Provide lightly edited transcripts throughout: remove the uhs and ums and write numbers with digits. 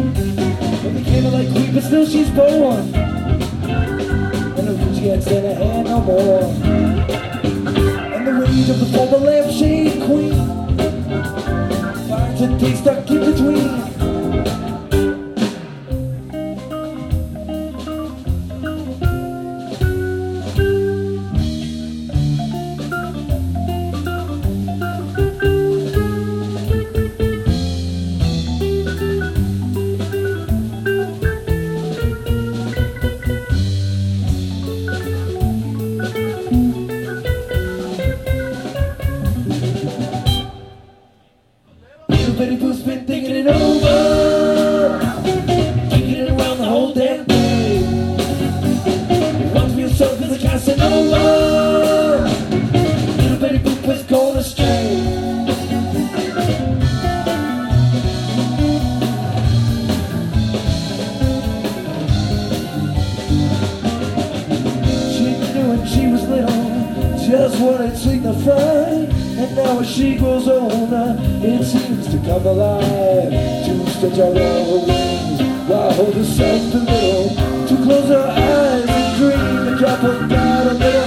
But they came like queen, but still she's born. And the rich gets in her hand no more. And the rage of the former lampshade queen finds a day stuck in between. Betty Boop's been thinking it over, kicking it around the whole damn day. Wants me herself as a Casanova. Little Betty Boop has gone astray. She knew when she was little just what it signified. And now as she grows older, it seems to come alive. To stretch out all her wings while hold herself a little. To close her eyes and dream and drop her guard a little.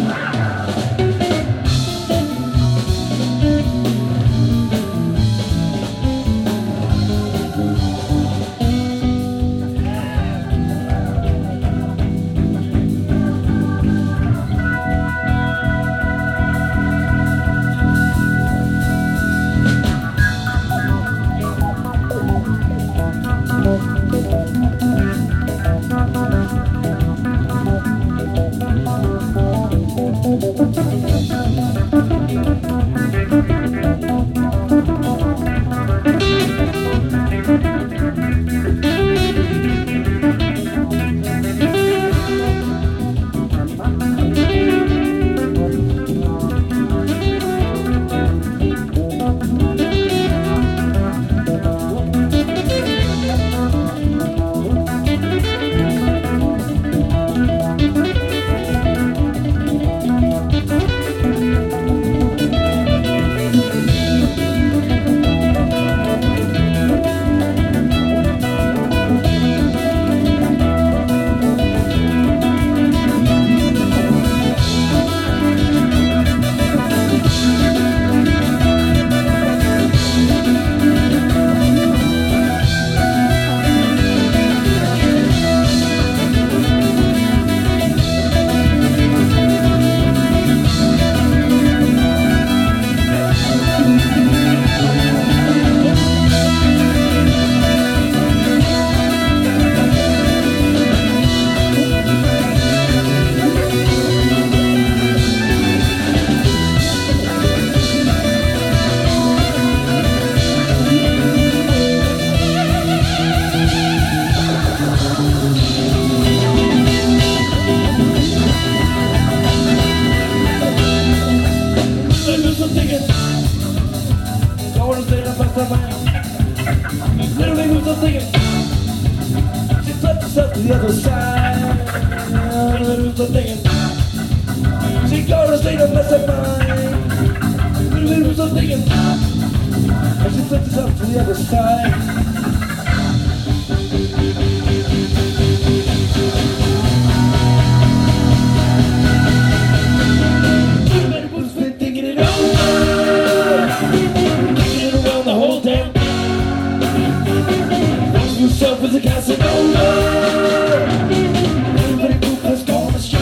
Little baby was still thinking. She flipped herself to the other side. Little baby was still thinking. She go to sleep, don't mess up mine. Little baby was still thinking. And she flipped herself to the other side. Yourself as a Casanova. Everybody Boop has gone astray.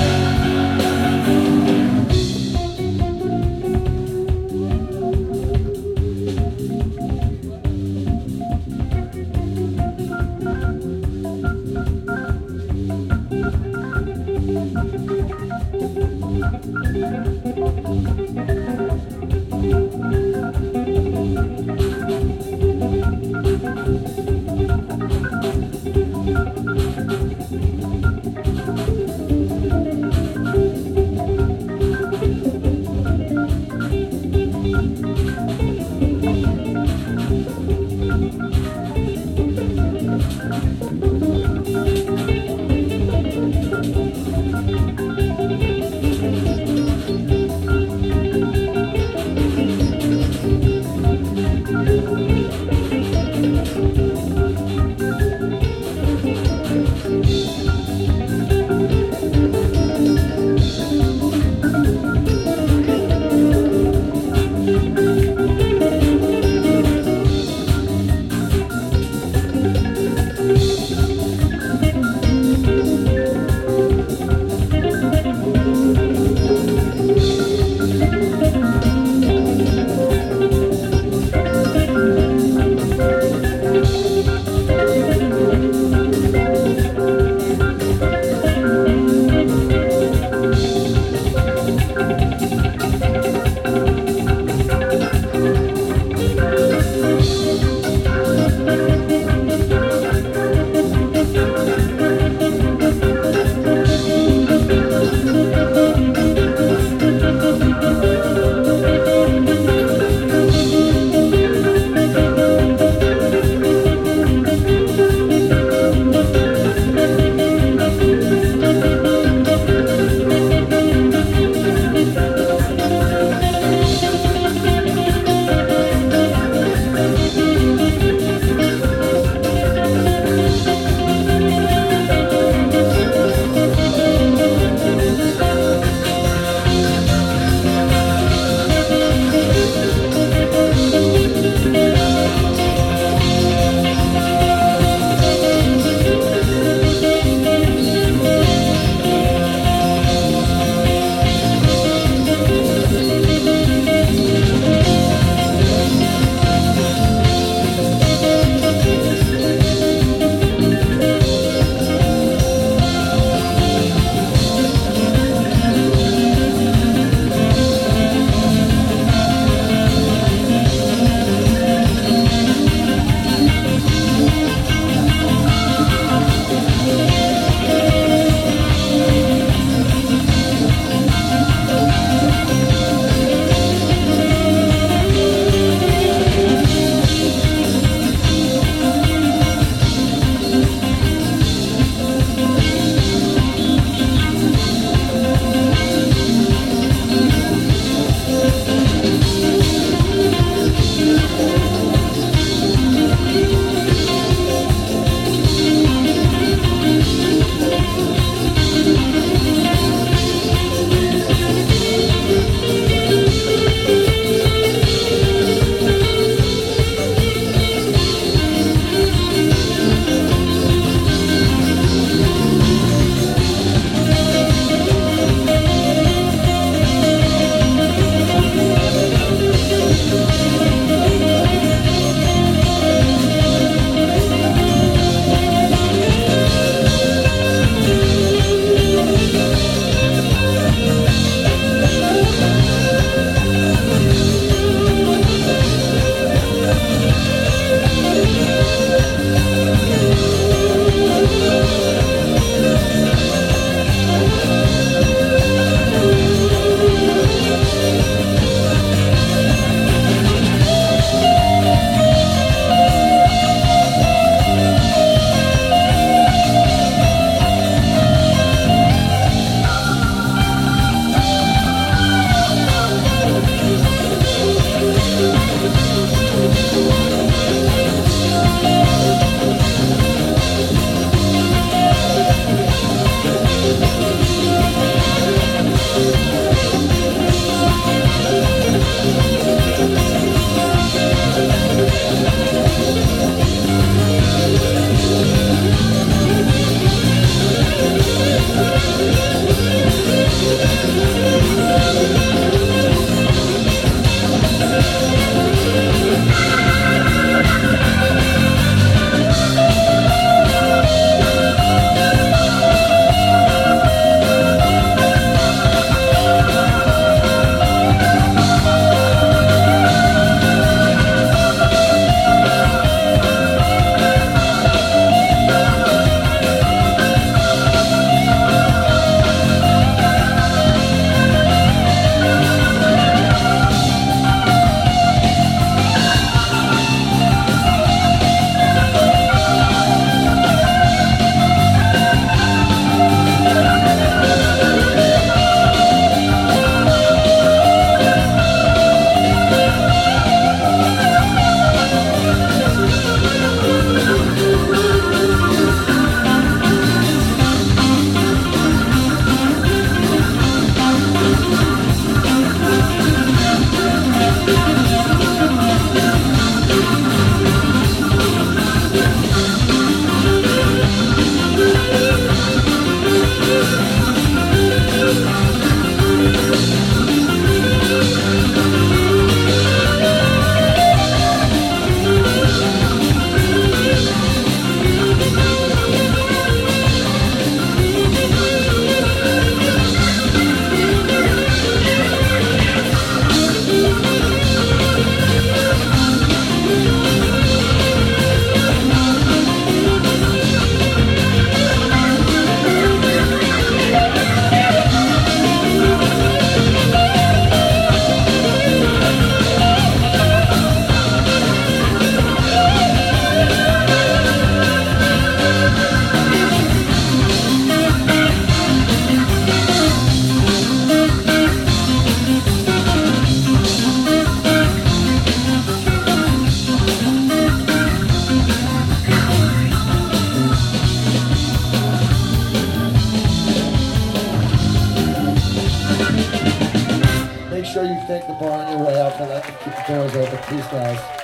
sure you thank the bar on your way out for letting me keep the doors open. Peace, guys.